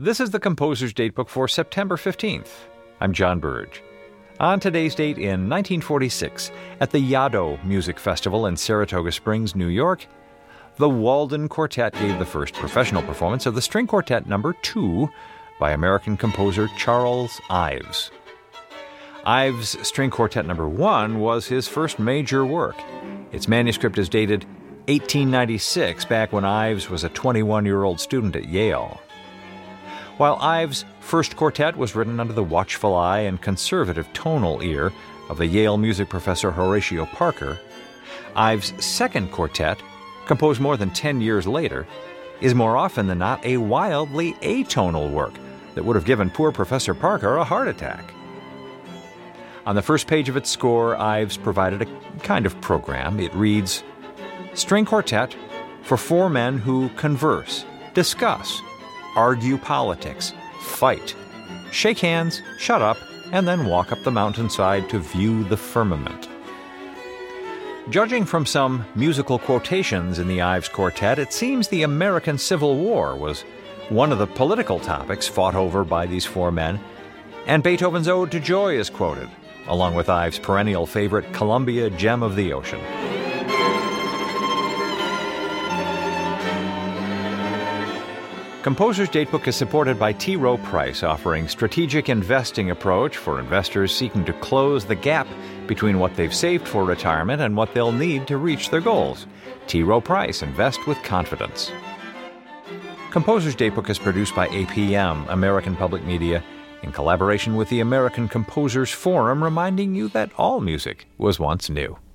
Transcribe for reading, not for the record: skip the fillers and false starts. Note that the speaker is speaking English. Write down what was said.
This is the Composer's Datebook for September 15th. I'm John Burge. On today's date in 1946, at the Yaddo Music Festival in Saratoga Springs, New York, the Walden Quartet gave the first professional performance of the String Quartet No. 2 by American composer Charles Ives. Ives' String Quartet No. 1 was his first major work. Its manuscript is dated 1896, back when Ives was a 21-year-old student at Yale. While Ives' first quartet was written under the watchful eye and conservative tonal ear of the Yale music professor Horatio Parker, Ives' second quartet, composed more than 10 years later, is more often than not a wildly atonal work that would have given poor Professor Parker a heart attack. On the first page of its score, Ives provided a kind of program. It reads, "String Quartet for 4 men who converse, discuss, argue politics, fight, shake hands, shut up, and then walk up the mountainside to view the firmament." Judging from some musical quotations in the Ives Quartet, it seems the American Civil War was one of the political topics fought over by these 4 men, and Beethoven's Ode to Joy is quoted, along with Ives' perennial favorite Columbia Gem of the Ocean. Composer's Datebook is supported by T. Rowe Price, offering strategic investing approach for investors seeking to close the gap between what they've saved for retirement and what they'll need to reach their goals. T. Rowe Price, invest with confidence. Composer's Datebook is produced by APM, American Public Media, in collaboration with the American Composers Forum, reminding you that all music was once new.